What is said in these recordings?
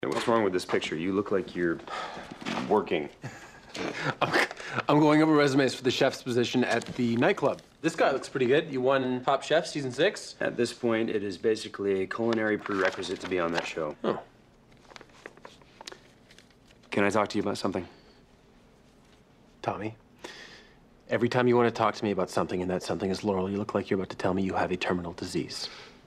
Hey, what's wrong with this picture? You look like you're working. I'm going over resumes for the chef's position at the nightclub. This guy looks pretty good. You won Top Chef season 6? At this point, it is basically a culinary prerequisite to be on that show. Oh. Can I talk to you about something? Tommy, every time you want to talk to me about something and that something is Laurel, you look like you're about to tell me you have a terminal disease.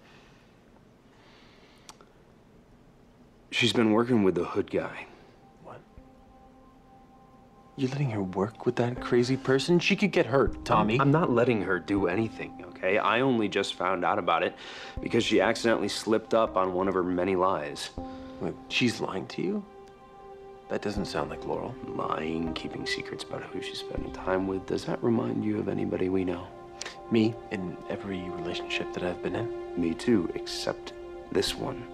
She's been working with the hood guy. What? You're letting her work with that crazy person? She could get hurt, Tommy. I'm not letting her do anything, okay? I only just found out about it because she accidentally slipped up on one of her many lies. Wait, she's lying to you? That doesn't sound like Laurel. Lying, keeping secrets about who she's spending time with. Does that remind you of anybody we know? Me, in every relationship that I've been in? Me too, except this one.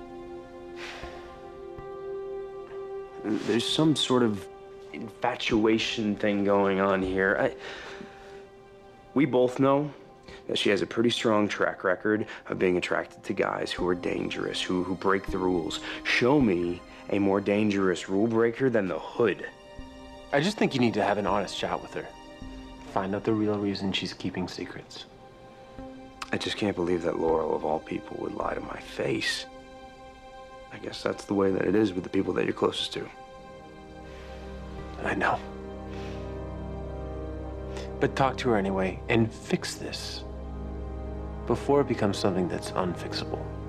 There's some sort of infatuation thing going on here. We both know that she has a pretty strong track record of being attracted to guys who are dangerous, who break the rules. Show me a more dangerous rule breaker than the hood. I just think you need to have an honest chat with her. Find out the real reason she's keeping secrets. I just can't believe that Laurel, of all people, would lie to my face. I guess that's the way that it is with the people that you're closest to. I know. But talk to her anyway and fix this before it becomes something that's unfixable.